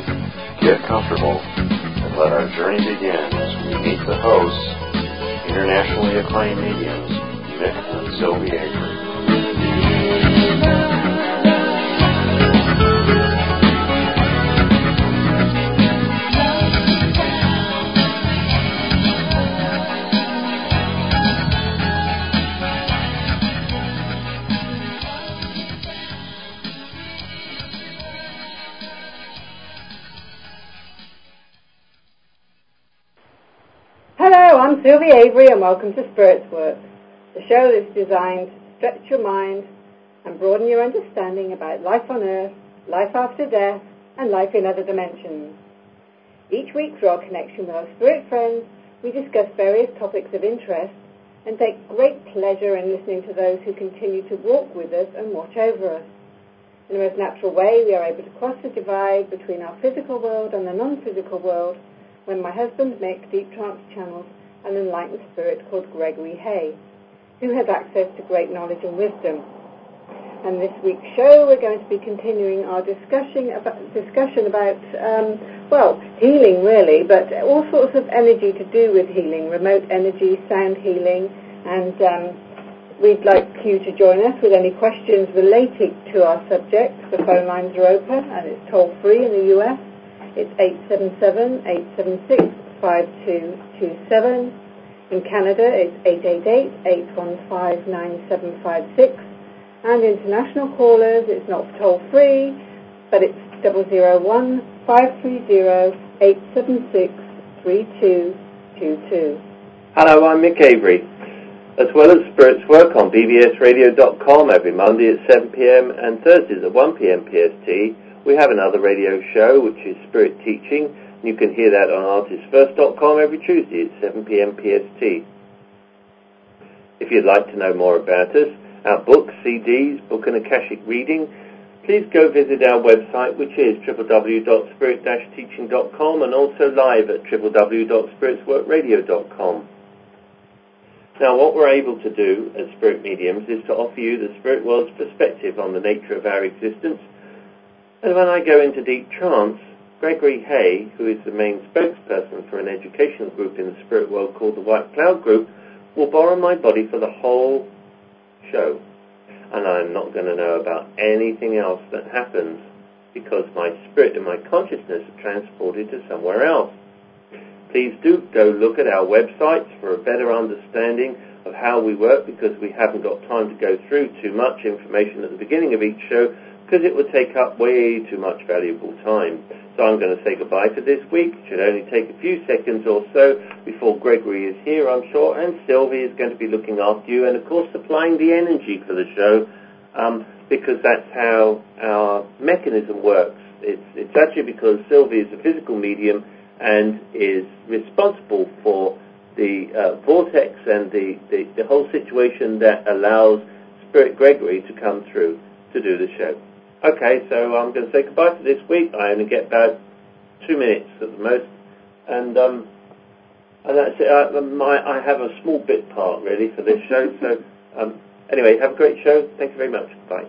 Get comfortable and let our journey begin as we meet the hosts, internationally acclaimed mediums, Mick and Sylvie Avery. Hello, I'm Sylvie Avery and welcome to Spirit's Work, the show that's designed to stretch your mind and broaden your understanding about life on Earth, life after death, and life in other dimensions. Each week through our connection with our spirit friends, we discuss various topics of interest and take great pleasure in listening to those who continue to walk with us and watch over us. In the most natural way, we are able to cross the divide between our physical world and the non-physical world when my husband Mick deep trance channels an enlightened spirit called Gregory Hay, who has access to great knowledge and wisdom. And this week's show, we're going to be continuing our discussion about healing really, but all sorts of energy to do with healing, remote energy, sound healing, and we'd like you to join us with any questions relating to our subject. The phone lines are open and it's toll-free in the US. It's 877-876-5227. In Canada, it's 888-815-9756. And international callers, it's not toll-free, but it's 001-530-876-3222. Hello, I'm Mick Avery. As well as Spirit's Work on bbsradio.com every Monday at 7 p.m. and Thursdays at 1 p.m. PST, we have another radio show, which is Spirit Teaching. You can hear that on artistfirst.com every Tuesday at 7 p.m. PST. If you'd like to know more about us, our books, CDs, book and Akashic reading, please go visit our website, which is www.spirit-teaching.com, and also live at www.spiritsworkradio.com. Now, what we're able to do as spirit mediums is to offer you the spirit world's perspective on the nature of our existence. And when I go into deep trance, Gregory Hay, who is the main spokesperson for an educational group in the spirit world called the White Cloud Group, will borrow my body for the whole show. And I'm not going to know about anything else that happens because my spirit and my consciousness are transported to somewhere else. Please do go look at our websites for a better understanding of how we work, because we haven't got time to go through too much information at the beginning of each show, because it would take up way too much valuable time. So I'm going to say goodbye for this week. It should only take a few seconds or so before Gregory is here, I'm sure, and Sylvie is going to be looking after you and, of course, supplying the energy for the show, because that's how our mechanism works. It's actually because Sylvie is a physical medium and is responsible for the vortex and the whole situation that allows Spirit Gregory to come through to do the show. Okay, so I'm going to say goodbye for this week. I only get about 2 minutes at the most, and that's it. I have a small bit part really for this show. So anyway, have a great show. Thank you very much. Bye.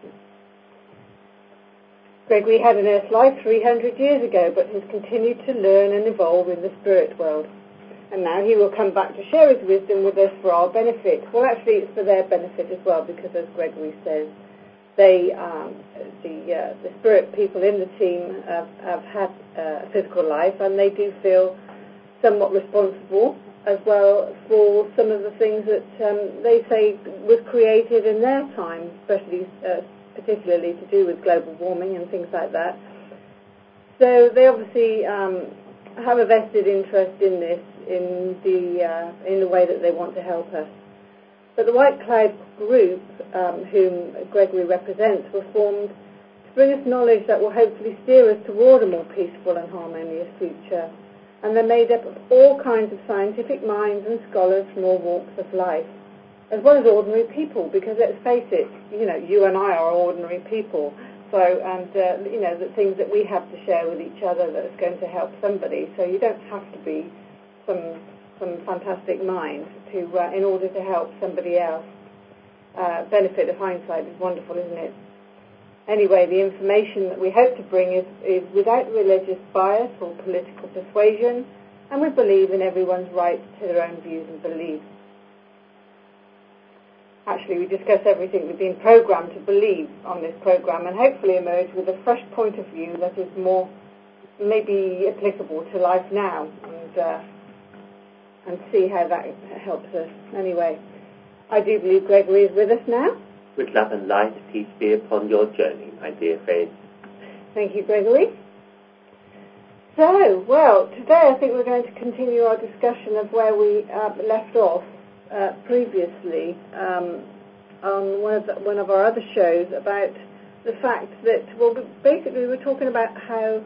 Gregory had an Earth life 300 years ago, but has continued to learn and evolve in the spirit world. And now he will come back to share his wisdom with us for our benefit. Well, actually, it's for their benefit as well, because as Gregory says, they, the spirit people in the team have had a physical life, and they do feel somewhat responsible as well for some of the things that they say was created in their time, especially particularly to do with global warming and things like that. So they obviously have a vested interest in this, in the way that they want to help us. But the White Cloud Group, whom Gregory represents, were formed to bring us knowledge that will hopefully steer us toward a more peaceful and harmonious future. And they're made up of all kinds of scientific minds and scholars from all walks of life, as well as ordinary people, because let's face it, you and I are ordinary people. So, and the things that we have to share with each other that's going to help somebody. So you don't have to be some fantastic mind in order to help somebody else. Benefit of hindsight is wonderful, isn't it? Anyway, the information that we hope to bring is without religious bias or political persuasion, and we believe in everyone's right to their own views and beliefs. Actually, we discuss everything we've been programmed to believe on this program and hopefully emerge with a fresh point of view that is more maybe applicable to life now and see how that helps us. Anyway, I do believe Gregory is with us now. With love and light, peace be upon your journey, my dear friend. Thank you, Gregory. So, well, today I think we're going to continue our discussion of where we left off previously on one of our other shows about the fact that, well, basically we're talking about how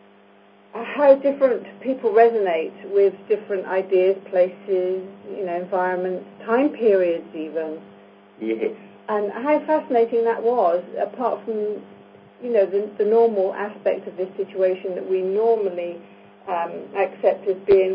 different people resonate with different ideas, places, environments, time periods even. Yes. And how fascinating that was, apart from, the normal aspect of this situation that we normally accept as being,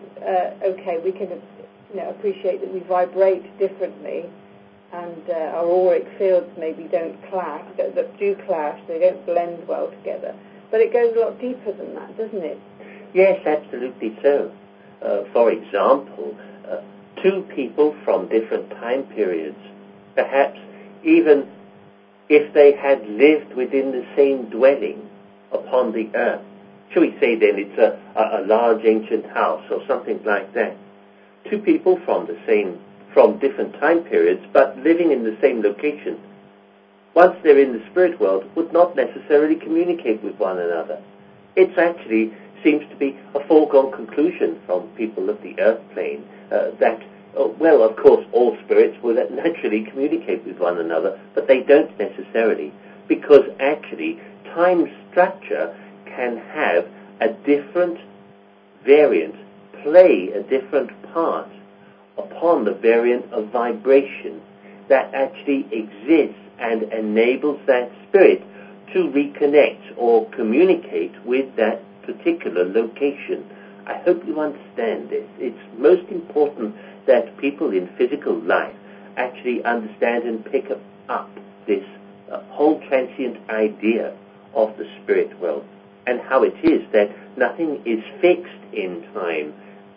okay, we can, appreciate that we vibrate differently, and our auric fields maybe don't clash, that do clash, they don't blend well together. But it goes a lot deeper than that, doesn't it? Yes, absolutely so. For example, two people from different time periods, perhaps even if they had lived within the same dwelling upon the earth, shall we say then it's a large ancient house or something like that. Two people from different time periods but living in the same location, once they're in the spirit world, would not necessarily communicate with one another. It actually seems to be a foregone conclusion from people of the earth plane that of course, all spirits will naturally communicate with one another, but they don't necessarily, because actually time structure can have a different variant, play a different part upon the variant of vibration that actually exists and enables that spirit to reconnect or communicate with that particular location. I hope you understand this. It's most important that people in physical life actually understand and pick up this whole transient idea of the spirit world and how it is that nothing is fixed in time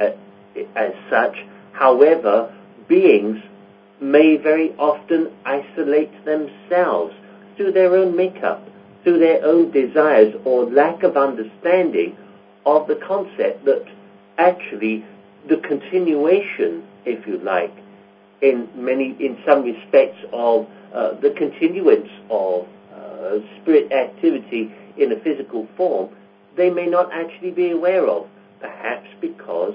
as such. However, beings may very often isolate themselves through their own makeup, through their own desires or lack of understanding of the concept that actually the continuation, if you like, in some respects of the continuance of spirit activity in a physical form, they may not actually be aware of, perhaps because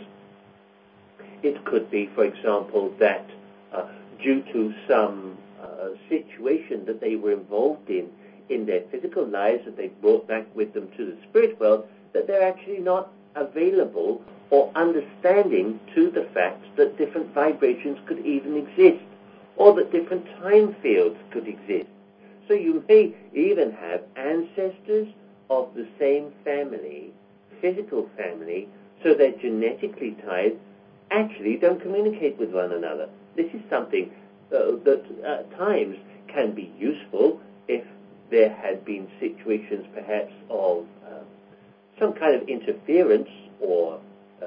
it could be, for example, that due to some situation that they were involved in their physical lives that they brought back with them to the spirit world, that they're actually not available or understanding to the fact that different vibrations could even exist, or that different time fields could exist. So you may even have ancestors of the same family, physical family, so they're genetically tied, actually don't communicate with one another. This is something that at times can be useful if there had been situations perhaps of some kind of interference or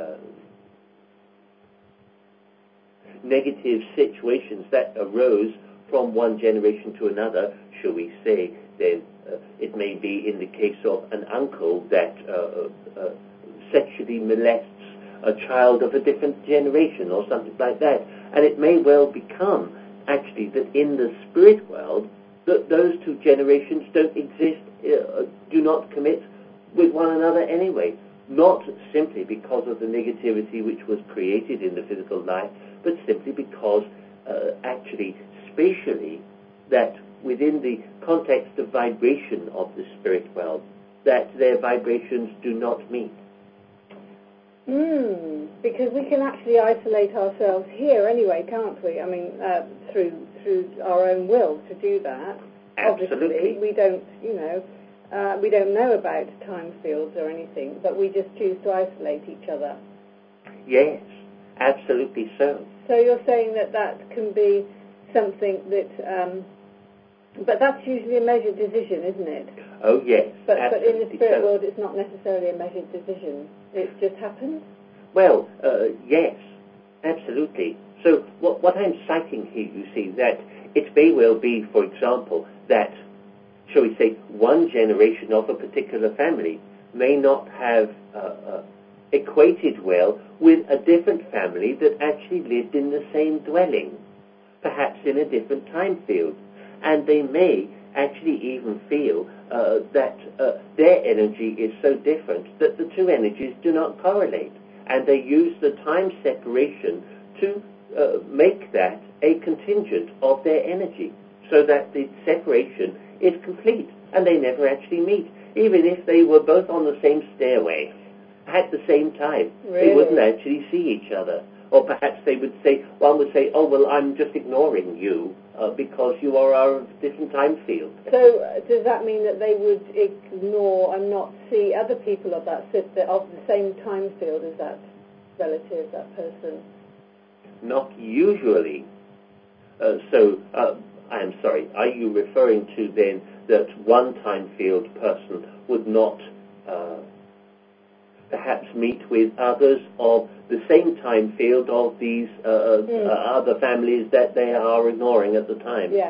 negative situations that arose from one generation to another, shall we say, then it may be in the case of an uncle that sexually molests a child of a different generation or something like that. And it may well become actually that in the spirit world that those two generations don't exist, do not commit with one another anyway. Not simply because of the negativity which was created in the physical life, but simply because actually spatially that within the context of vibration of the spirit world, that their vibrations do not meet. Because we can actually isolate ourselves here anyway, can't we? I mean, through our own will to do that. Absolutely. Obviously, we don't, we don't know about time fields or anything, but we just choose to isolate each other. Yes, absolutely so. So you're saying that can be something that But that's usually a measured decision, isn't it? Oh, yes. But in the spirit so. world, it's not necessarily a measured decision. It just happens? Well, yes, absolutely. So what I'm citing here, you see, that it may well be, for example, that, shall we say, one generation of a particular family may not have equated well with a different family that actually lived in the same dwelling, perhaps in a different time field. And they may actually even feel that their energy is so different that the two energies do not correlate. And they use the time separation to make that a contingent of their energy, so that the separation is complete and they never actually meet. Even if they were both on the same stairway at the same time, Really? they wouldn't actually see each other. Or perhaps they would say, one would say, oh, well, I'm just ignoring you because you are of a different time field. So does that mean that they would ignore and not see other people of that of the same time field as that relative, that person? Not usually. I'm sorry, are you referring to then that one time field person would not perhaps meet with others of the same time field of these other families that they are ignoring at the time? Yes.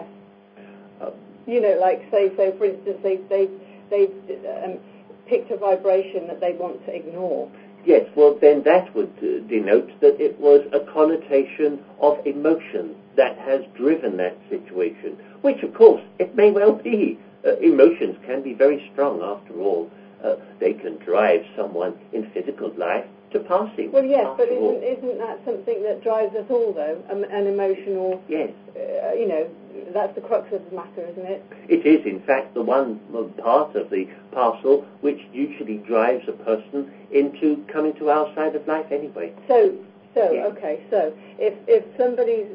Like say, for instance, they've picked a vibration that they want to ignore. Yes, well then that would denote that it was a connotation of emotion that has driven that situation, which of course it may well be. Emotions can be very strong after all. They can drive someone in physical life to passing. Well, yes, but isn't that something that drives us all, though? An emotional... Yes. That's the crux of the matter, isn't it? It is, in fact, the one part of the parcel which usually drives a person into coming to our side of life anyway. So yes. If somebody's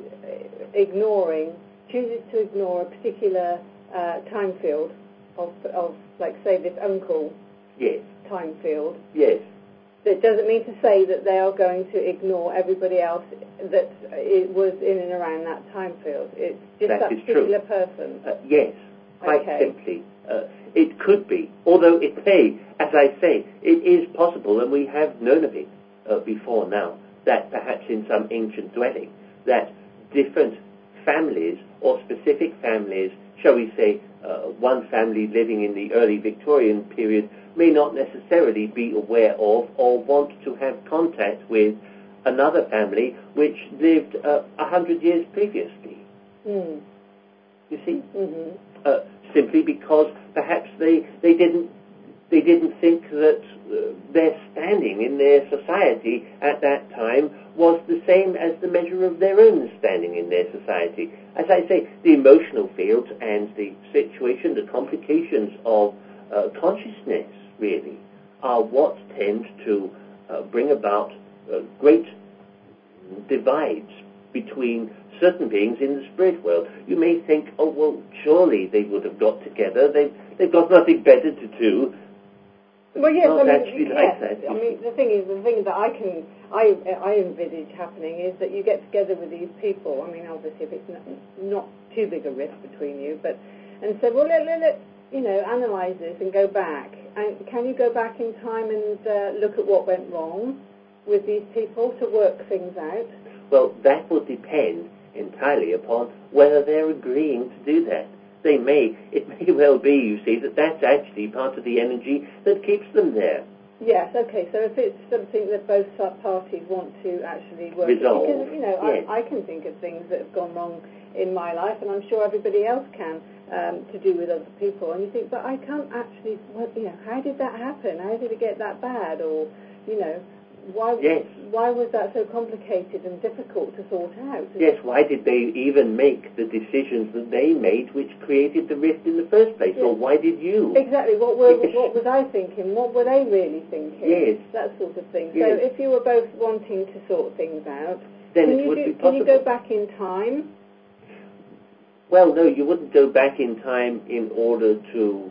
chooses to ignore a particular time field of, like, say, this uncle... Yes. time field. Yes. That doesn't mean to say that they are going to ignore everybody else that it was in and around that time field. It's just that particular person. Yes, quite okay. simply. It could be, although it may, as I say, it is possible, and we have known of it before now, that perhaps in some ancient dwelling, that different families or specific families, shall we say, one family living in the early Victorian period may not necessarily be aware of or want to have contact with another family which lived 100 years previously. Mm. You see? Mm-hmm. Simply because perhaps they didn't think that their standing in their society at that time was the same as the measure of their own standing in their society. As I say, the emotional fields and the situation, the complications of consciousness, really, are what tend to bring about great divides between certain beings in the spirit world. You may think, oh, well, surely they would have got together. They've got nothing better to do. Well, yes, Not actually like that. I mean, the thing that I envisage happening is that you get together with these people. I mean, obviously, if it's not too big a rift between you, and say, well, let's analyze this and go back. And can you go back in time and look at what went wrong with these people to work things out? Well, that will depend entirely upon whether they're agreeing to do that. It may well be, you see, that's actually part of the energy that keeps them there. Yes, okay, so if it's something that both parties want to actually work... Resolve. Because, yes. I can think of things that have gone wrong in my life, and I'm sure everybody else can, to do with other people, and you think, but I can't actually... how did that happen? How did it get that bad? Or, why was that so complicated and difficult to sort out? Yes, why did they even make the decisions that they made which created the rift in the first place? Yes. Or why did you? Exactly, what was I thinking? What were they really thinking? Yes. That sort of thing. Yes. So if you were both wanting to sort things out, then it would be possible. Can you go back in time? Well, no, you wouldn't go back in time in order to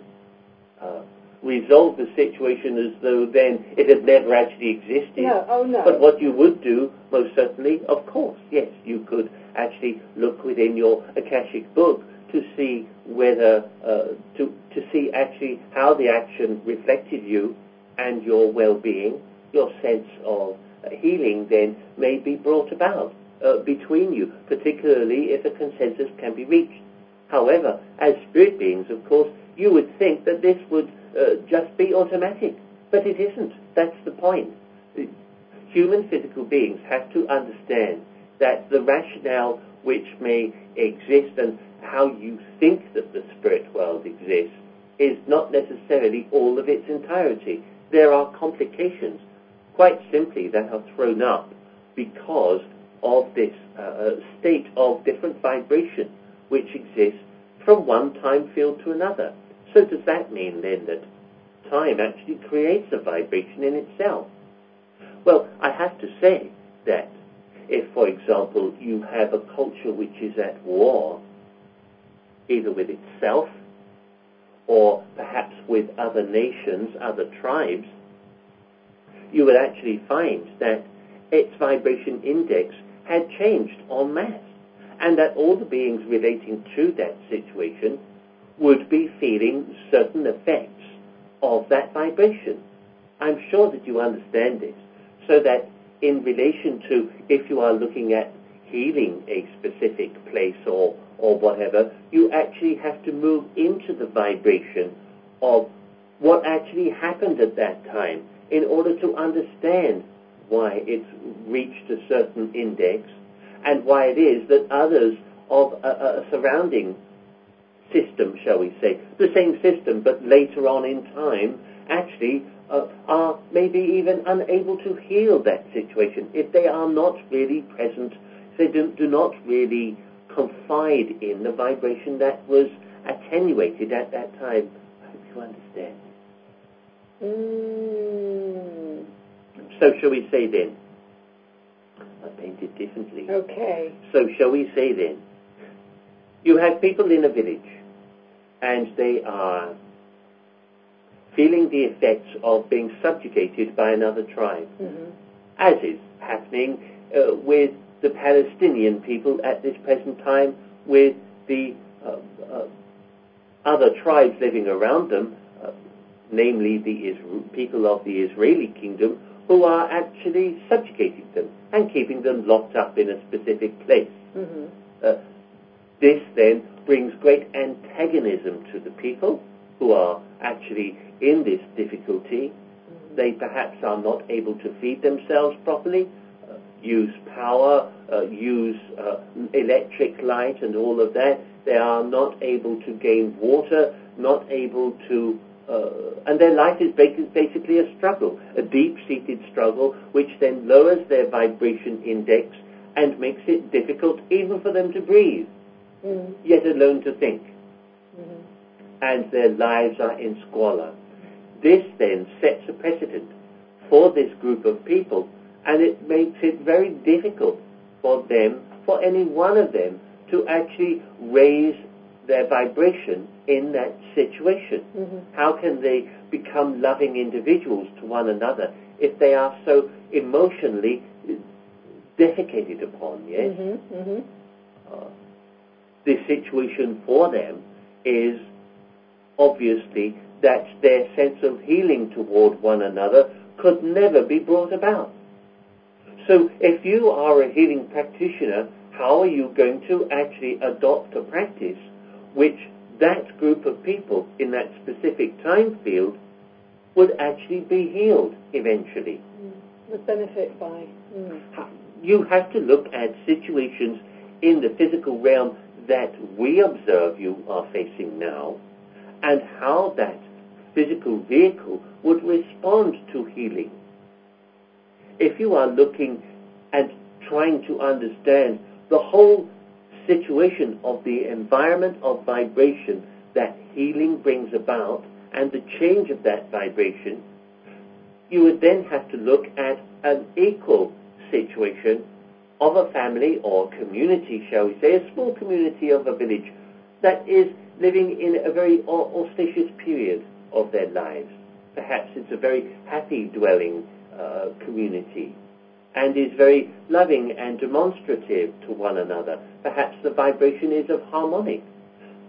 resolve the situation as though then it had never actually existed. No, oh no. But what you would do, most certainly, of course, yes, you could actually look within your Akashic book to see whether, to see actually how the action reflected you and your well-being, your sense of healing then may be brought about between you, particularly if a consensus can be reached. However, as spirit beings, of course, you would think that this would just be automatic, but it isn't. That's the point. Human physical beings have to understand that the rationale which may exist and how you think that the spirit world exists is not necessarily all of its entirety. There are complications, quite simply, that are thrown up because of this state of different vibration which exists from one time field to another. So does that mean then that time actually creates a vibration in itself? Well, I have to say that if, for example, you have a culture which is at war, either with itself or perhaps with other nations, other tribes, you would actually find that its vibration index had changed en masse, and that all the beings relating to that situation would be feeling certain effects of that vibration. I'm sure that you understand this, so that in relation to if you are looking at healing a specific place or whatever, you actually have to move into the vibration of what actually happened at that time in order to understand why it's reached a certain index and why it is that others of a surrounding system, shall we say, the same system but later on in time, actually are maybe even unable to heal that situation if they are not really present, if they do not really confide in the vibration that was attenuated at that time. I hope you understand. So shall we say then, I paint it differently. Okay. So shall we say then, you have people in a village and they are feeling the effects of being subjugated by another tribe, as is happening with the Palestinian people at this present time, with the other tribes living around them, namely the people of the Israeli kingdom, who are actually subjugating them and keeping them locked up in a specific place. This then brings great antagonism to the people who are actually in this difficulty. They perhaps are not able to feed themselves properly, use power, use electric light and all of that. They are not able to gain water, not able to and their life is basically a struggle, a deep-seated struggle, which then lowers their vibration index and makes it difficult even for them to breathe, yet alone to think. And their lives are in squalor. This then sets a precedent for this group of people, and it makes it very difficult for them, for any one of them, to actually raise their vibration in that situation. How can they become loving individuals to one another if they are so emotionally defecated upon, yes? The situation for them is obviously that their sense of healing toward one another could never be brought about. So if you are a healing practitioner, how are you going to actually adopt a practice which that group of people in that specific time field would actually be healed eventually? Would benefit by. You have to look at situations in the physical realm that we observe you are facing now, and how that physical vehicle would respond to healing. If you are looking and trying to understand the whole situation of the environment of vibration that healing brings about and the change of that vibration, you would then have to look at an equal situation of a family or community, shall we say, a small community of a village that is living in a very auspicious period of their lives. Perhaps it's a very happy dwelling community and is very loving and demonstrative to one another. Perhaps the vibration is of harmonic.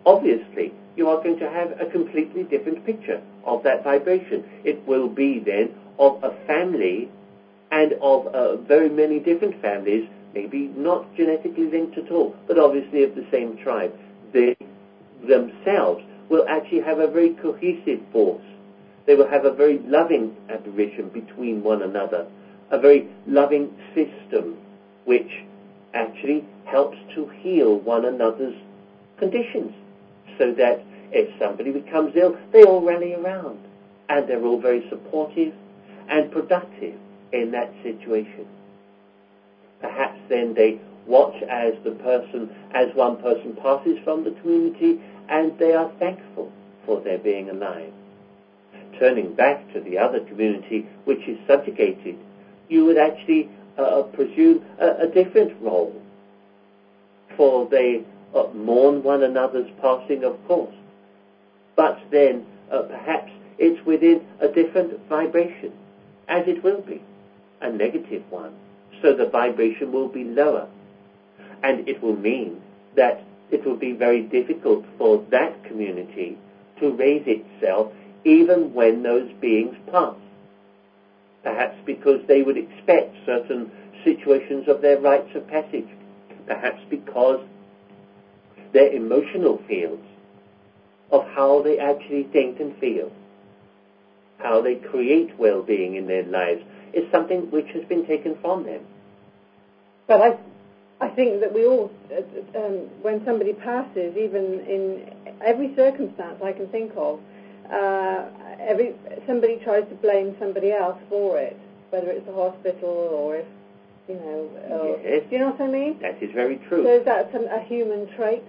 obviously you are going to have a completely different picture of that vibration. It will be then of a family and of very many different families, maybe not genetically linked at all, but obviously of the same tribe. They themselves will actually have a very cohesive force. They will have a very loving aberration between one another, a very loving system which actually helps to heal one another's conditions, so that if somebody becomes ill, they all rally around, and they're all very supportive and productive in that situation. Perhaps then they watch as one person passes from the community, and they are thankful for their being alive. Turning back to the other community which is subjugated, you would actually presume a different role, for they mourn one another's passing, of course, but then perhaps it's within a different vibration, as it will be, a negative one, so the vibration will be lower, and it will mean that it will be very difficult for that community to raise itself even when those beings pass. Perhaps because they would expect certain situations of their rites of passage, perhaps because their emotional fields of how they actually think and feel, how they create well-being in their lives, is something which has been taken from them. But I think that we all, when somebody passes, even in every circumstance I can think of, somebody tries to blame somebody else for it, whether it's the hospital or if, Yes. Do you know what I mean? That is very true. So is that a human trait?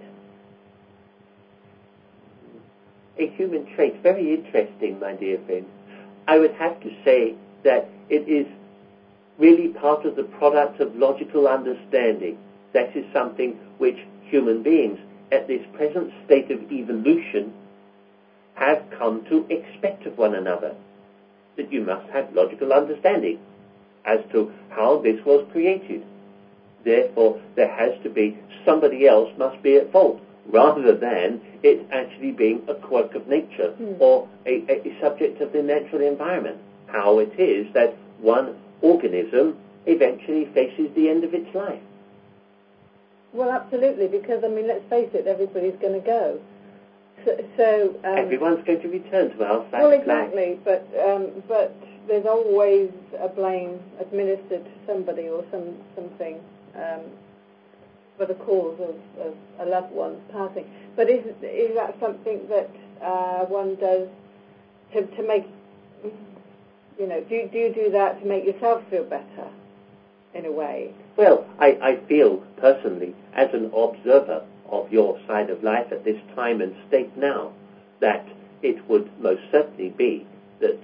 A human trait, very interesting, my dear friend. I would have to say that it is really part of the product of logical understanding. That is something which human beings, at this present state of evolution, have come to expect of one another. That you must have logical understanding as to how this was created. Therefore, there has to be somebody else must be at fault, rather than it actually being a quirk of nature or a subject of the natural environment. How it is that one organism eventually faces the end of its life. Well, absolutely, because, let's face it, everybody's going to go. So everyone's going to return to our side. Well, exactly, but there's always a blame administered to somebody or something for the cause of a loved one's passing. But is that something that one does to make, do you do that to make yourself feel better, in a way? Well, I feel personally, as an observer of your side of life at this time and state now, that it would most certainly be that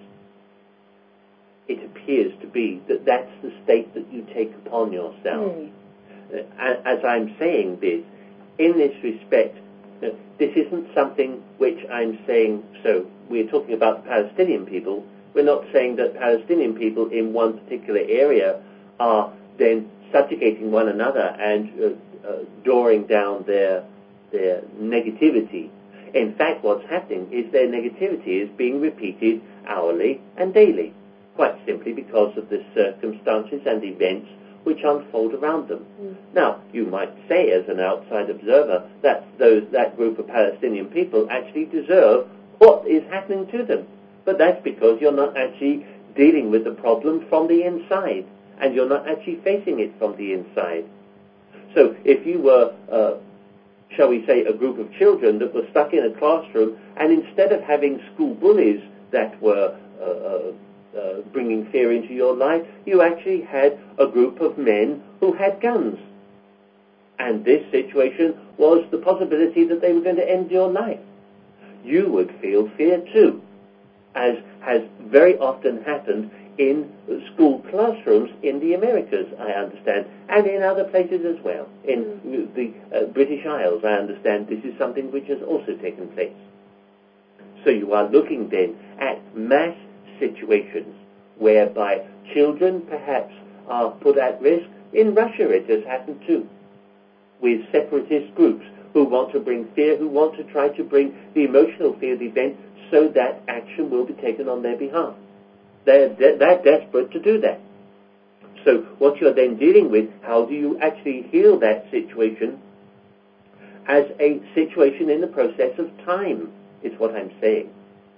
it appears to be that that's the state that you take upon yourself. As I'm saying this, in this respect, this isn't something which I'm saying, so we're talking about the Palestinian people. We're not saying that Palestinian people in one particular area are then subjugating one another and drawing down their negativity. In fact, what's happening is their negativity is being repeated hourly and daily, quite simply because of the circumstances and events which unfold around them. Now, you might say, as an outside observer, that that group of Palestinian people actually deserve what is happening to them. But that's because you're not actually dealing with the problem from the inside, and you're not actually facing it from the inside. So if you were, shall we say, a group of children that were stuck in a classroom, and instead of having school bullies that were bringing fear into your life, you actually had a group of men who had guns. And this situation was the possibility that they were going to end your life. You would feel fear too, as has very often happened in school classrooms in the Americas, I understand, and in other places as well. In the British Isles, I understand this is something which has also taken place. So you are looking then at mass situations whereby children perhaps are put at risk. In Russia it has happened too, with separatist groups who want to bring fear, who want to try to bring the emotional field event so that action will be taken on their behalf. They're desperate to do that. So what you're then dealing with, how do you actually heal that situation as a situation in the process of time, is what I'm saying.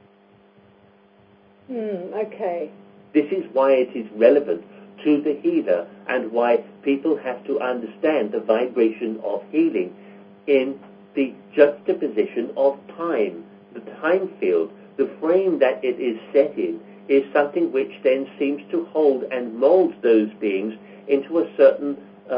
Okay. This is why it is relevant to the healer and why people have to understand the vibration of healing in the juxtaposition of time. The time field, the frame that it is set in, is something which then seems to hold and mold those beings into a certain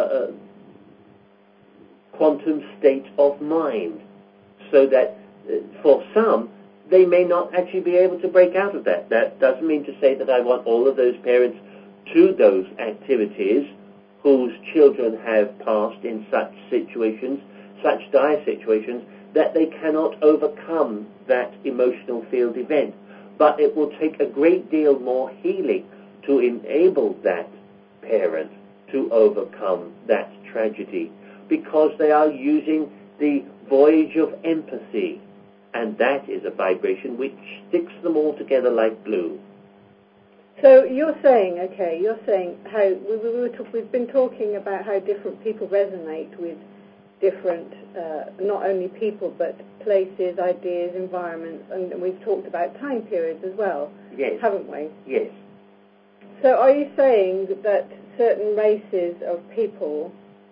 quantum state of mind, so that for some, they may not actually be able to break out of that. That doesn't mean to say that I want all of those parents to those activities whose children have passed in such situations, such dire situations, that they cannot overcome that emotional field event. But it will take a great deal more healing to enable that parent to overcome that tragedy, because they are using the voyage of empathy, and that is a vibration which sticks them all together like glue. So you're saying how we've been talking about how different people resonate with different, not only people, but places, ideas, environments, and we've talked about time periods as well, yes, haven't we? Yes. So are you saying that certain races of people,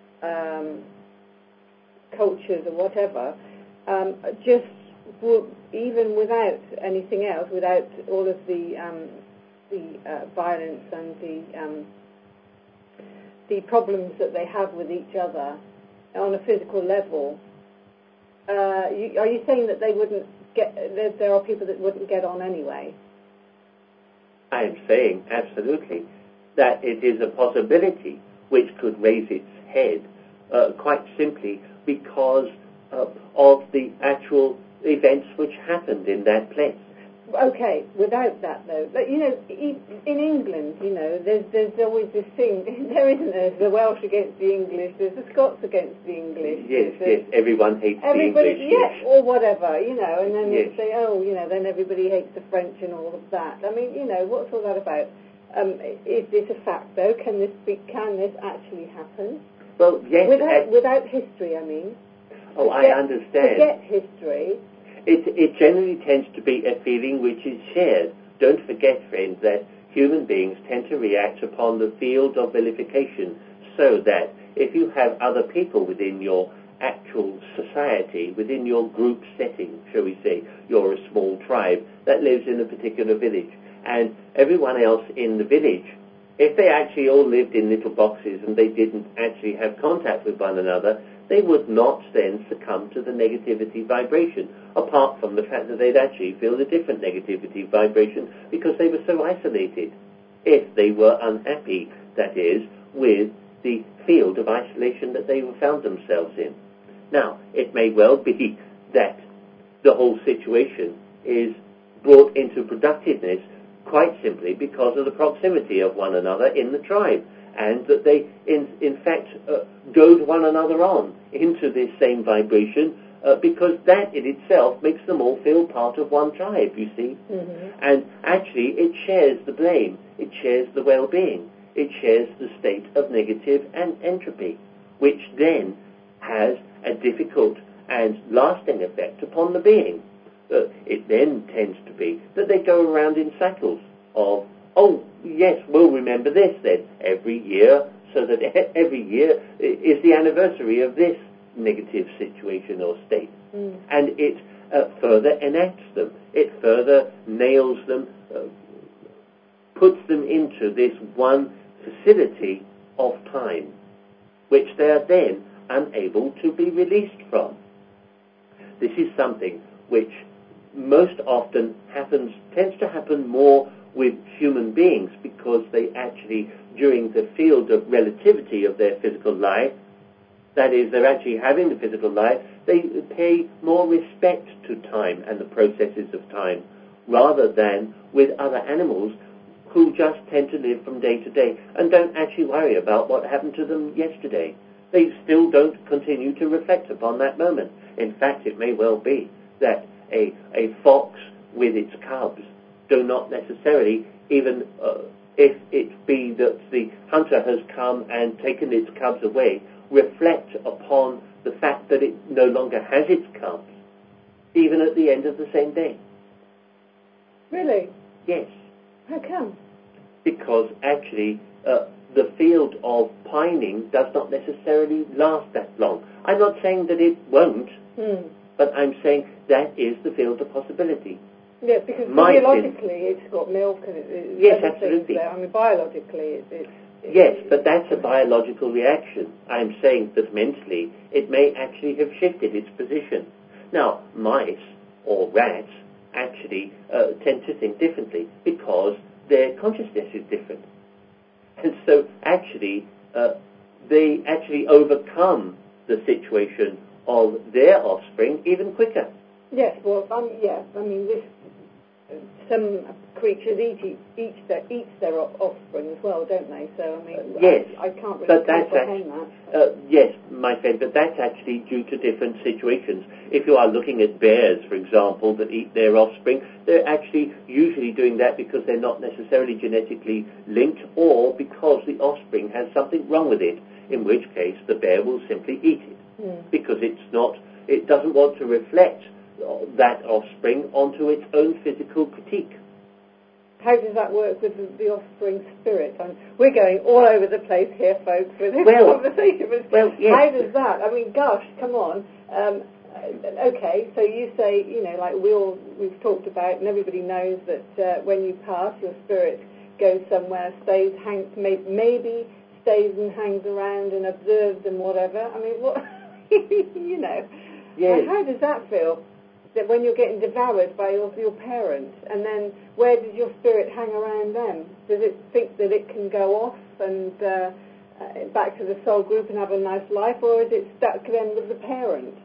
cultures or whatever, just even without anything else, without all of the violence and the problems that they have with each other on a physical level, are you saying that they wouldn't get? There are people that wouldn't get on anyway? I am saying absolutely that it is a possibility which could raise its head, quite simply because of the actual events which happened in that place. Okay, without that though, but in England, there's always this thing, there isn't there? The Welsh against the English, there's the Scots against the English. Yes, everyone hates the English. Yes, or whatever, and then yes. they say, then everybody hates the French and all of that. I mean, what's all that about? Is this a fact though? Can this actually happen? Well, yes. Without history, I mean. I understand. Forget history. It generally tends to be a feeling which is shared. Don't forget, friends, that human beings tend to react upon the field of vilification, so that if you have other people within your actual society, within your group setting, shall we say, you're a small tribe that lives in a particular village, and everyone else in the village, if they actually all lived in little boxes and they didn't actually have contact with one another, they would not then succumb to the negativity vibration, apart from the fact that they'd actually feel a different negativity vibration because they were so isolated. If they were unhappy, that is, with the field of isolation that they found themselves in. Now, it may well be that the whole situation is brought into productiveness quite simply because of the proximity of one another in the tribe, and that they, in fact, goad one another on into this same vibration, because that in itself makes them all feel part of one tribe, you see. Mm-hmm. And actually, it shares the blame, it shares the well-being, it shares the state of negative and entropy, which then has a difficult and lasting effect upon the being. It then tends to be that they go around in cycles of, oh, yes, we'll remember this then, every year, so that every year is the anniversary of this negative situation or state. Mm. And it further enacts them. It further nails them, puts them into this one facility of time, which they are then unable to be released from. This is something which most often tends to happen more with human beings, because they actually, during the field of relativity of their physical life, that is, they're actually having the physical life, they pay more respect to time and the processes of time, rather than with other animals who just tend to live from day to day and don't actually worry about what happened to them yesterday. they still don't continue to reflect upon that moment. In fact, it may well be that a fox with its cubs do not necessarily, even if it be that the hunter has come and taken its cubs away, reflect upon the fact that it no longer has its cubs, even at the end of the same day. Really? Yes. How come? Because actually the field of pining does not necessarily last that long. I'm not saying that it won't, but I'm saying that is the field of possibility. Yes, because physiologically it's got milk and yes, absolutely. I mean, biologically it's yes, but that's a biological reaction. I'm saying that mentally it may actually have shifted its position. Now, mice or rats actually tend to think differently because their consciousness is different. And so actually they actually overcome the situation of their offspring even quicker. Yes, well, I mean, some creatures eat their offspring as well, don't they? So, I mean, yes, I can't really comprehend that. Yes, my friend, but that's actually due to different situations. If you are looking at bears, for example, that eat their offspring, they're actually usually doing that because they're not necessarily genetically linked or because the offspring has something wrong with it, in which case the bear will simply eat it because it doesn't want to reflect that offspring onto its own physical critique. How does that work with the offspring spirit? We're going all over the place here, folks, with this conversation. Well, yes. How does that? I mean, gosh, come on. Okay, so you say, like we've talked about, and everybody knows that when you pass, your spirit goes somewhere, maybe stays and hangs around and observes and whatever. I mean, what, Yes. How does that feel? That when you're getting devoured by your parents, and then where does your spirit hang around them? Does it think that it can go off and back to the soul group and have a nice life, or is it stuck then with the parent?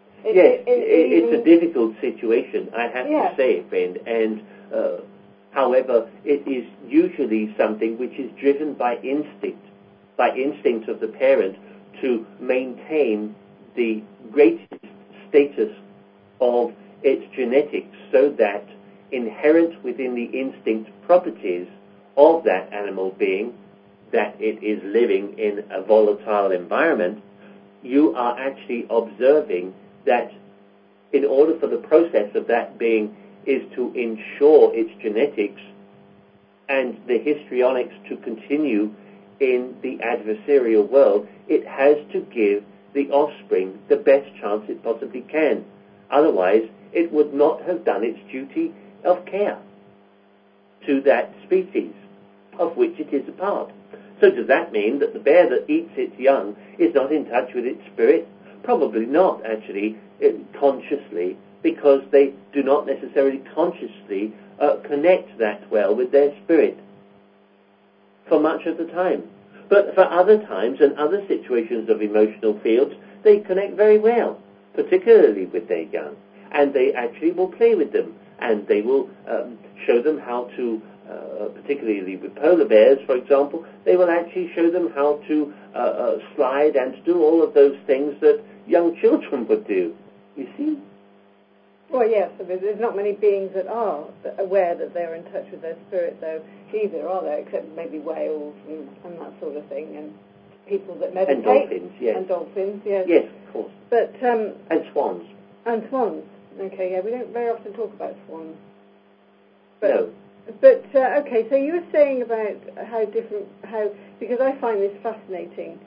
It's a difficult situation, I have to say, friend, and however, it is usually something which is driven by instinct of the parent to maintain the greatest status of its genetics, so that inherent within the instinct properties of that animal being, that it is living in a volatile environment, you are actually observing that in order for the process of that being is to ensure its genetics and the histrionics to continue in the adversarial world, it has to give the offspring the best chance it possibly can. Otherwise, it would not have done its duty of care to that species of which it is a part. So does that mean that the bear that eats its young is not in touch with its spirit? Probably not, actually, consciously, because they do not necessarily consciously connect that well with their spirit for much of the time. But for other times and other situations of emotional fields, they connect very well, particularly with their young, and they actually will play with them, and they will show them how to, particularly with polar bears, for example, they will actually show them how to slide and do all of those things that young children would do. You see? Well, yes, I mean, there's not many beings that are aware that they're in touch with their spirit, though, either, are there? Except maybe whales and that sort of thing, and people that meditate. And dolphins, yes. And dolphins, yes. Yes, of course. But, and swans. And swans. Okay, yeah, we don't very often talk about swans. But, no. But, okay, so you were saying about because I find this fascinating,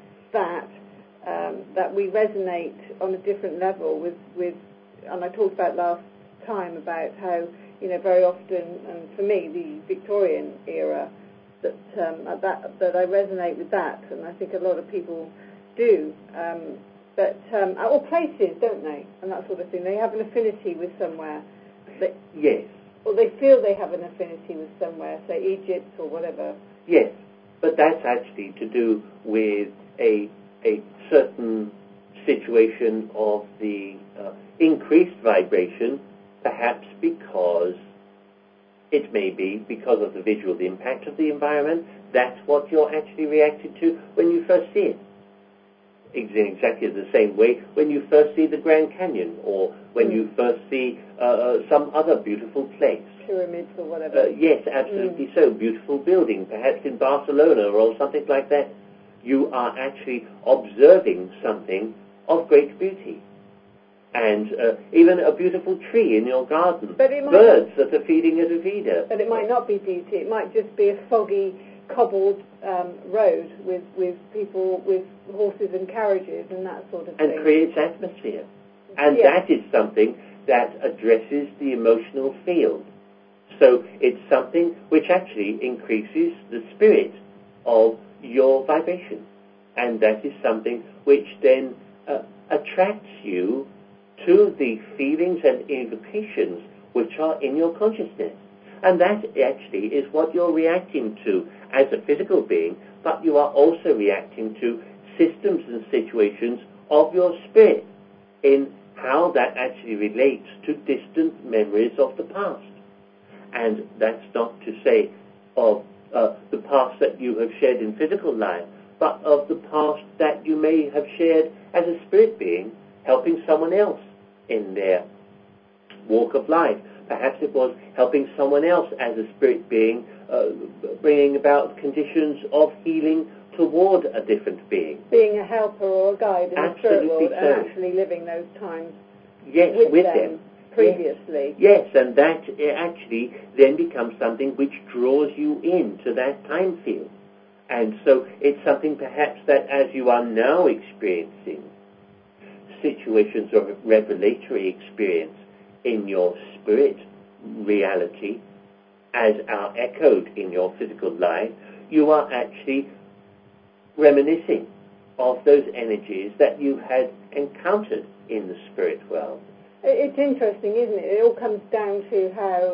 that we resonate on a different level with, and I talked about last time about how, very often, and for me, the Victorian era, that I resonate with that, and I think a lot of people do. Or places, don't they, and that sort of thing. They have an affinity with somewhere. Yes. Or they feel they have an affinity with somewhere, say Egypt or whatever. Yes, but that's actually to do with a certain situation of the increased vibration, perhaps because it may be because of the visual impact of the environment. That's what you're actually reacted to when you first see it. in exactly the same way when you first see the Grand Canyon, or when you first see some other beautiful place. Pyramids or whatever. Yes, absolutely so. Beautiful building, perhaps in Barcelona or something like that. You are actually observing something of great beauty. And even a beautiful tree in your garden. Birds that are feeding at a feeder. But it might not be beauty. It might just be a foggy, cobbled road with people with horses and carriages and that sort of thing. And creates atmosphere. And that is something that addresses the emotional field. So it's something which actually increases the spirit of your vibration. And that is something which then attracts you to the feelings and invocations which are in your consciousness. And that actually is what you're reacting to as a physical being, but you are also reacting to systems and situations of your spirit in how that actually relates to distant memories of the past. And that's not to say of the past that you have shared in physical life, but of the past that you may have shared as a spirit being, helping someone else in their walk of life. Perhaps it was helping someone else as a spirit being, bringing about conditions of healing toward a different being. Being a helper or a guide in the spirit world, and actually living those times with them previously. Yes, and that actually then becomes something which draws you into that time field. And so it's something perhaps that as you are now experiencing situations of revelatory experience in your spirit reality, as are echoed in your physical life, you are actually reminiscing of those energies that you had encountered in the spirit world. It's interesting, isn't it? It all comes down to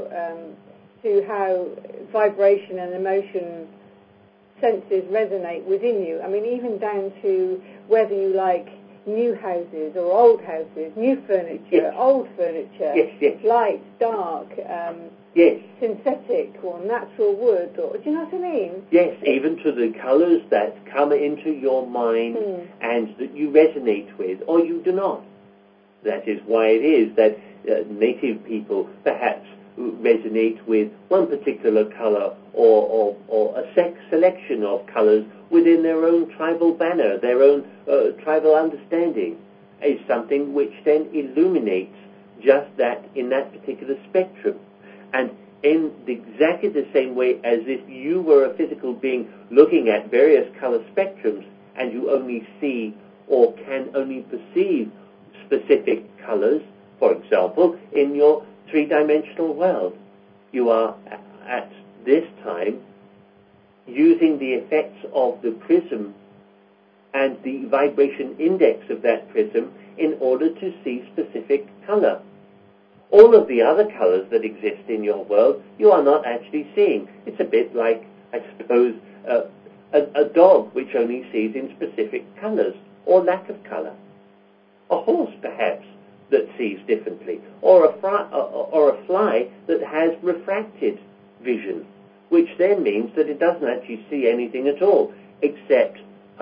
how vibration and emotion senses resonate within you. I mean, even down to whether you like new houses or old houses, new furniture, old furniture, light, dark, synthetic or natural wood, or do you know what I mean? Yes, even to the colours that come into your mind and that you resonate with, or you do not. That is why it is that native people perhaps resonate with one particular colour or a selection of colours within their own tribal banner, their own tribal understanding, is something which then illuminates just that in that particular spectrum. And in exactly the same way as if you were a physical being looking at various colour spectrums and you only see or can only perceive specific colours, for example, in your three-dimensional world. You are at this time using the effects of the prism and the vibration index of that prism in order to see specific colour. All of the other colours that exist in your world, you are not actually seeing. It's a bit like, I suppose, a dog which only sees in specific colours or lack of colour. A horse, perhaps, that sees differently, or a fly that has refracted vision, which then means that it doesn't actually see anything at all, except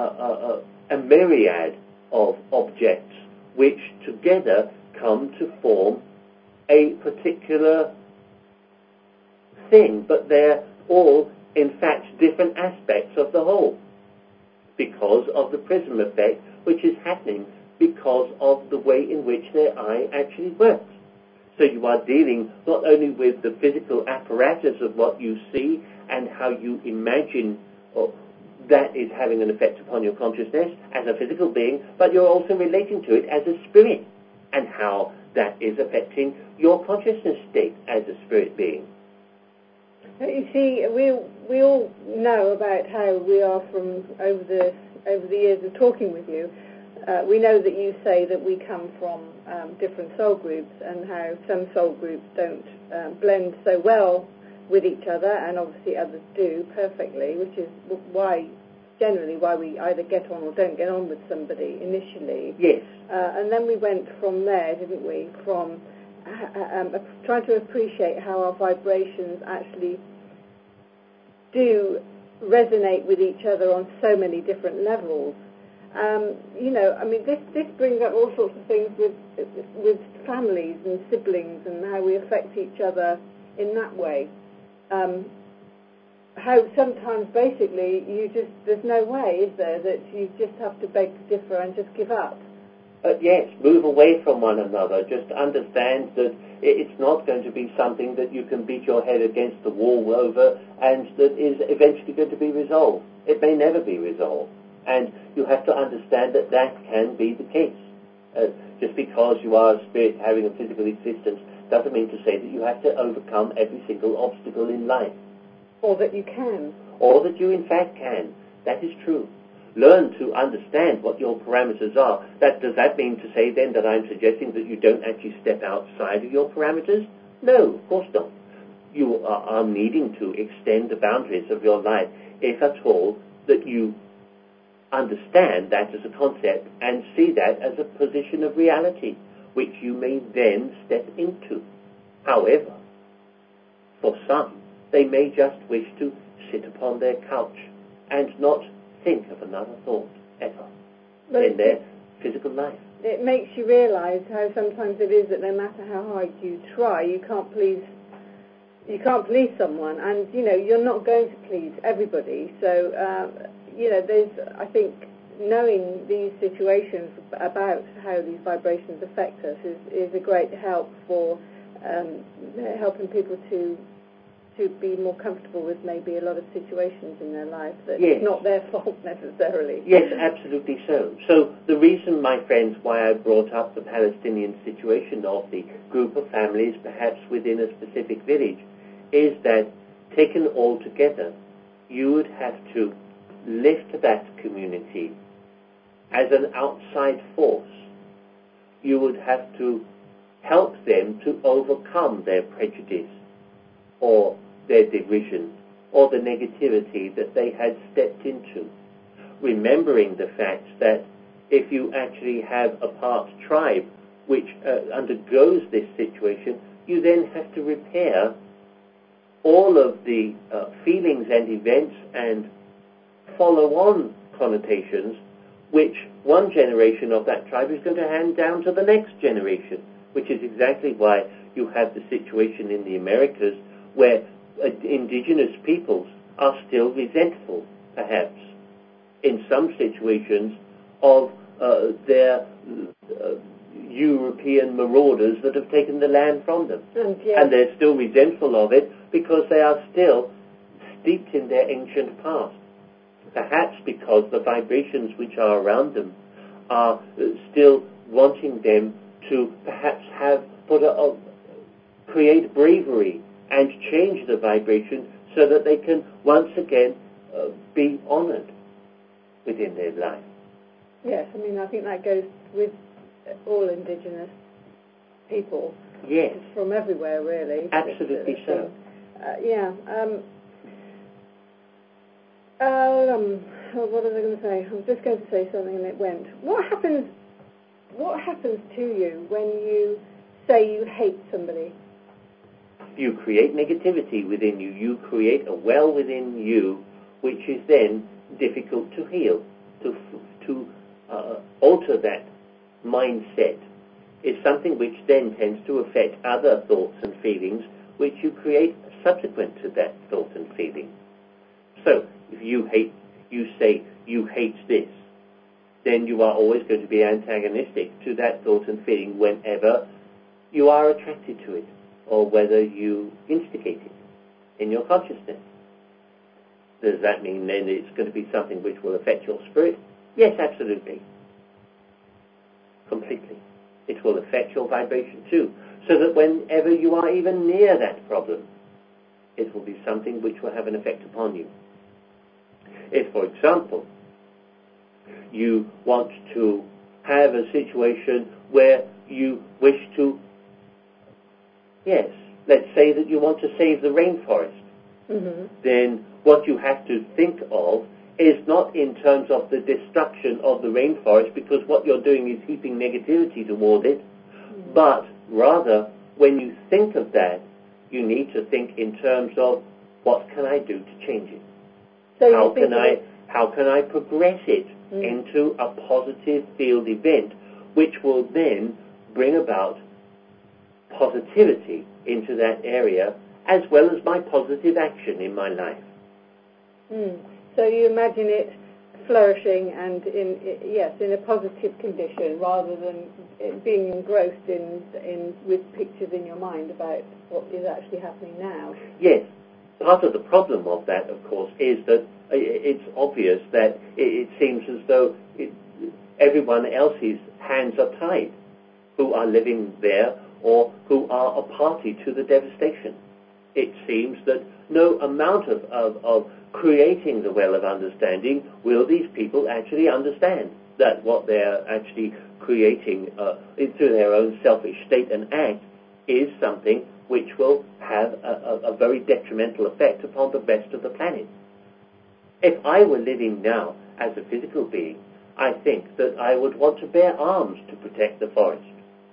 a myriad of objects which together come to form a particular thing, but they're all, in fact, different aspects of the whole, because of the prism effect, which is happening because of the way in which their eye actually works. So you are dealing not only with the physical apparatus of what you see and how you imagine that is having an effect upon your consciousness as a physical being, but you're also relating to it as a spirit and how that is affecting your consciousness state as a spirit being. You see, we all know about how we are from over the years of talking with you. We know that you say that we come from different soul groups and how some soul groups don't blend so well with each other, and obviously others do perfectly, which is generally why we either get on or don't get on with somebody initially. Yes. And then we went from there, didn't we, from trying to appreciate how our vibrations actually do resonate with each other on so many different levels. This brings up all sorts of things with families and siblings and how we affect each other in that way. How sometimes basically there's no way, is there, that you just have to beg to differ and just give up? Yes, move away from one another. Just understand that it's not going to be something that you can beat your head against the wall over and that is eventually going to be resolved. It may never be resolved. And you have to understand that that can be the case. Just because you are a spirit having a physical existence doesn't mean to say that you have to overcome every single obstacle in life. Or that you can. Or that you in fact can. That is true. Learn to understand what your parameters are. Does that mean to say then that I'm suggesting that you don't actually step outside of your parameters? No, of course not. You are needing to extend the boundaries of your life, if at all, that you understand that as a concept and see that as a position of reality, which you may then step into. However, for some, they may just wish to sit upon their couch and not think of another thought ever in their physical life. It makes you realise how sometimes it is that no matter how hard you try, you can't please someone, and you're not going to please everybody. So there's, I think, knowing these situations about how these vibrations affect us is a great help for helping people to be more comfortable with maybe a lot of situations in their life that it's not their fault necessarily. Yes, absolutely so. So the reason, my friends, why I brought up the Palestinian situation of the group of families perhaps within a specific village is that, taken all together, you would have to lift that community as an outside force. You would have to help them to overcome their prejudice or their derision or the negativity that they had stepped into. Remembering the fact that if you actually have a part tribe which undergoes this situation, you then have to repair all of the feelings and events and follow-on connotations which one generation of that tribe is going to hand down to the next generation, which is exactly why you have the situation in the Americas where indigenous peoples are still resentful, perhaps, in some situations of their European marauders that have taken the land from them. And they're still resentful of it because they are still steeped in their ancient past. Perhaps because the vibrations which are around them are still wanting them to perhaps create bravery and change the vibration so that they can once again be honored within their life. Yes, I think that goes with all indigenous people. Yes. From everywhere, really. Absolutely so. What was I going to say? I was just going to say something and it went. What happens to you when you say you hate somebody? You create negativity within you. You create a well within you, which is then difficult to heal. To alter that mindset is something which then tends to affect other thoughts and feelings, which you create subsequent to that thought and feeling. So, if you say you hate this, then you are always going to be antagonistic to that thought and feeling whenever you are attracted to it, or whether you instigate it in your consciousness. Does that mean then it's going to be something which will affect your spirit? Yes, absolutely. Completely. It will affect your vibration too, so that whenever you are even near that problem, it will be something which will have an effect upon you. If, for example, you want to have a situation where you wish to, let's say that you want to save the rainforest, then what you have to think of is not in terms of the destruction of the rainforest, because what you're doing is heaping negativity toward it, but rather, when you think of that, you need to think in terms of, what can I do to change it? So how can I progress it into a positive field event, which will then bring about positivity into that area, as well as my positive action in my life. So you imagine it flourishing and in a positive condition, rather than it being engrossed in with pictures in your mind about what is actually happening now. Yes. Part of the problem of that, of course, is that it's obvious that it seems as though everyone else's hands are tied, who are living there or who are a party to the devastation. It seems that no amount of creating the well of understanding will these people actually understand that what they're actually creating through their own selfish state and act is something which will have a very detrimental effect upon the rest of the planet. If I were living now as a physical being, I think that I would want to bear arms to protect the forest.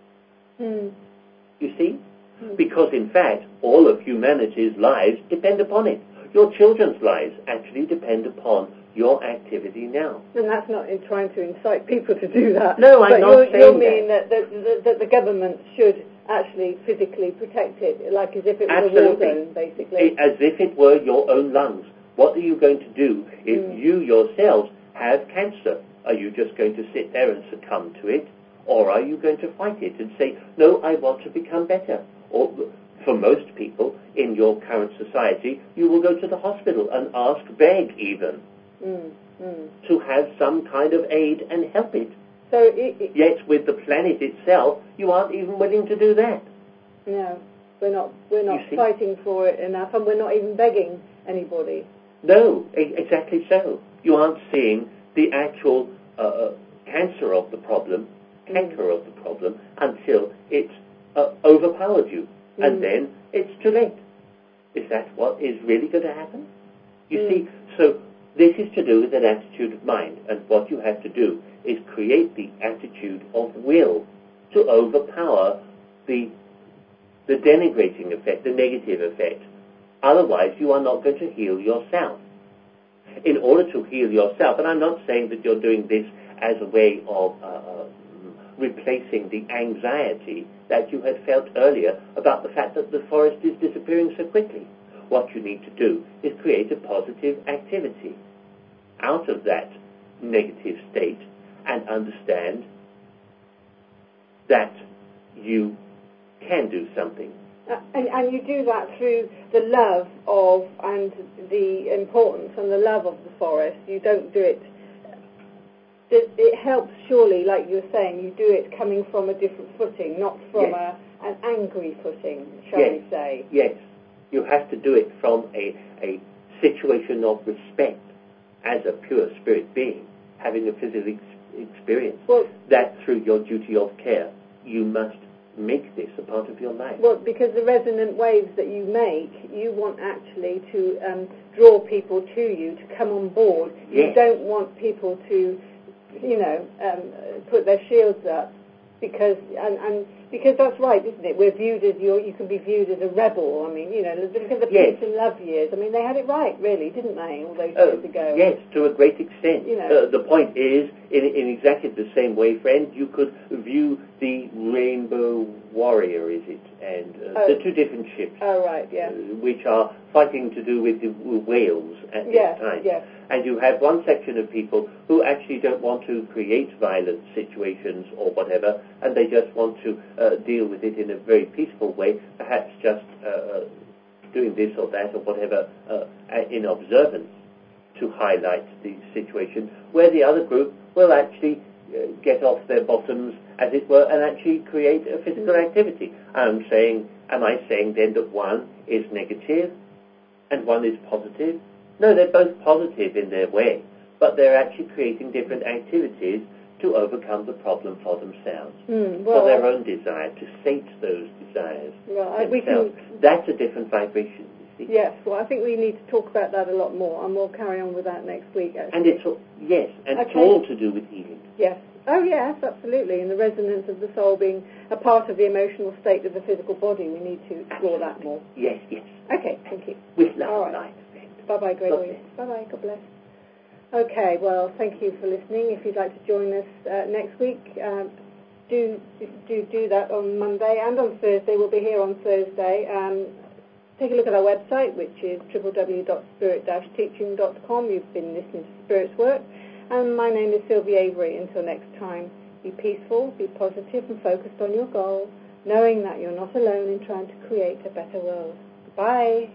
You see? Because in fact, all of humanity's lives depend upon it. Your children's lives actually depend upon your activity now. And that's not in trying to incite people to do that. No, I'm not saying that. You mean that the government should actually physically protect it, like as if it was a war zone, basically. As if it were your own lungs. What are you going to do if you yourselves have cancer? Are you just going to sit there and succumb to it? Or are you going to fight it and say, no, I want to become better? Or for most people in your current society, you will go to the hospital and ask, beg even, to have some kind of aid and help it. So yet with the planet itself, you aren't even willing to do that. No, we're not fighting for it enough, and we're not even begging anybody. No, exactly so. You aren't seeing the actual cancer of the problem, until it's overpowered you. And then it's too late. Is that what is really going to happen? You see, so this is to do with an attitude of mind. And what you have to do is create the attitude of will to overpower the denigrating effect, the negative effect. Otherwise, you are not going to heal yourself. In order to heal yourself, and I'm not saying that you're doing this as a way of replacing the anxiety that you had felt earlier about the fact that the forest is disappearing so quickly. What you need to do is create a positive activity out of that negative state and understand that you can do something. And you do that through the love of and the importance and the love of the forest. You don't do it. It helps, surely, like you were saying, you do it coming from a different footing, not from an angry footing, shall we say. Yes, you have to do it from a situation of respect as a pure spirit being, having a physical experience. Well, that through your duty of care, you must make this a part of your life. Well, because the resonant waves that you make, you want actually to draw people to you, to come on board. You don't want people to put their shields up, because that's right, isn't it? We're viewed as you can be viewed as a rebel. I mean, because of the peace and love years. I mean, they had it right, really, didn't they, all those years ago? Yes, to a great extent. The point is, in exactly the same way, friend, you could view the Rainbow Warrior, is it, and the two different ships, which are fighting to do with the whales at this time. Yes. And you have one section of people who actually don't want to create violent situations or whatever, and they just want to deal with it in a very peaceful way, perhaps just doing this or that or whatever in observance to highlight the situation, where the other group will actually get off their bottoms, as it were, and actually create a physical activity. Am I saying then that one is negative and one is positive? No, they're both positive in their way, but they're actually creating different activities to overcome the problem for themselves, for their own desire, to sate those desires themselves. That's a different vibration, you see. Yes, well, I think we need to talk about that a lot more, and we'll carry on with that next week, actually. And it's all to do with healing. Yes. Oh, yes, absolutely. And the resonance of the soul being a part of the emotional state of the physical body. We need to explore that more. Yes. Okay, thank you. With love and light. Bye-bye, Gregory. Bye-bye. God bless. Okay, well, thank you for listening. If you'd like to join us next week, do that on Monday and on Thursday. We'll be here on Thursday. Take a look at our website, which is www.spirit-teaching.com. You've been listening to Spirit's work. And my name is Sylvia Avery. Until next time, be peaceful, be positive, and focused on your goal, knowing that you're not alone in trying to create a better world. Bye.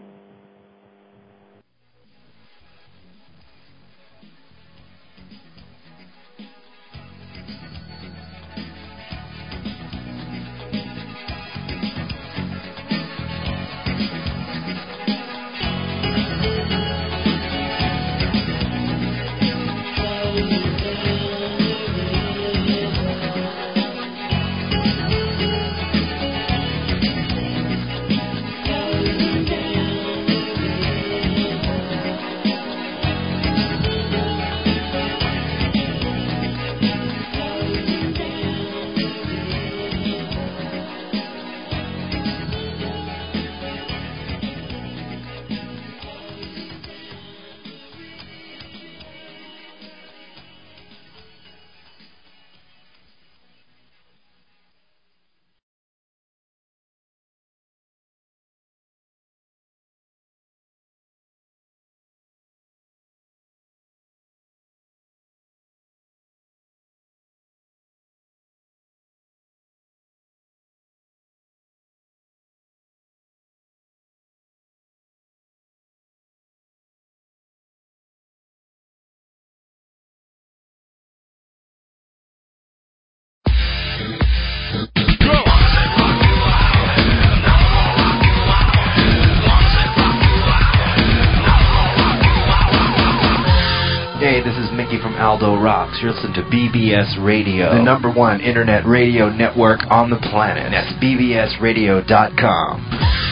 Hey, this is Mickey from Aldo Rocks. You're listening to BBS Radio, the #1 internet radio network on the planet. That's bbsradio.com.